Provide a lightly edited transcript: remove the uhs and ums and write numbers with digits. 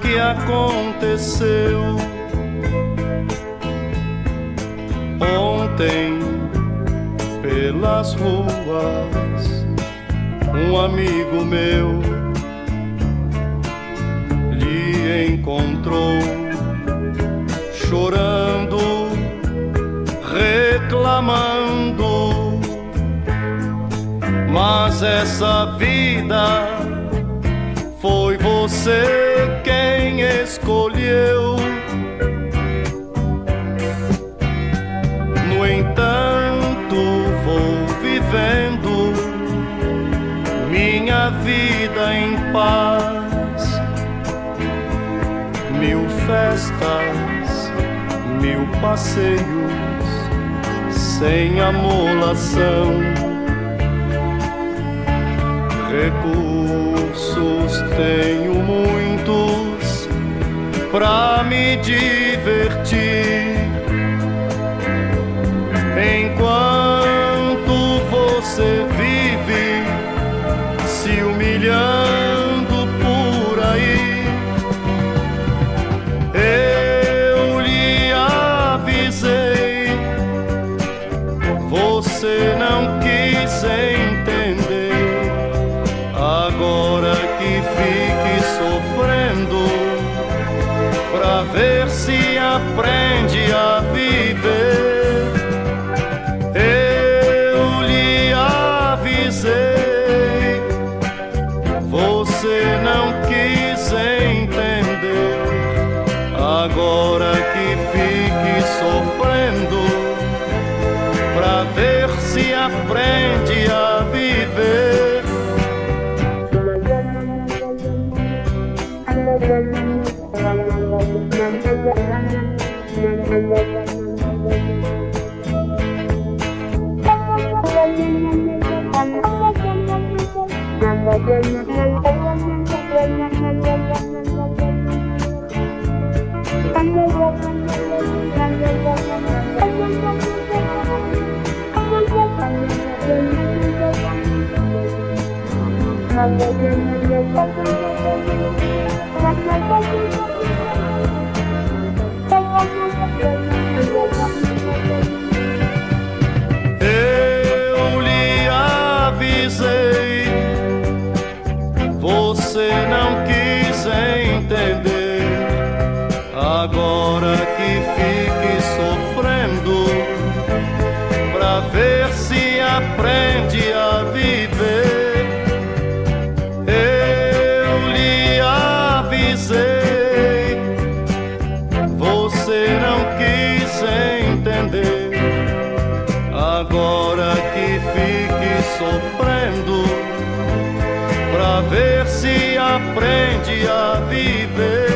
que aconteceu ontem pelas ruas. Um amigo meu lhe encontrou chorando, reclamando, mas essa vida foi você quem escolheu. No entanto, vou vivendo minha vida em paz. 1000 festas, 1000 passeios, sem amolação. Recursos tenho muitos pra me divertir, enquanto você vive se humilhando por aí. Eu lhe avisei, você não quis entender. Agora que fique sofrendo pra ver se aprende a viver. Eu lhe avisei, você não quis entender. Agora que fique sofrendo pra ver se aprende a viver. Eu lhe avisei, você não quis entender. Agora que fique sofrendo pra ver se aprende a viver. Eu lhe avisei, você não quis entender. Agora que fique sofrendo pra ver se aprende a viver.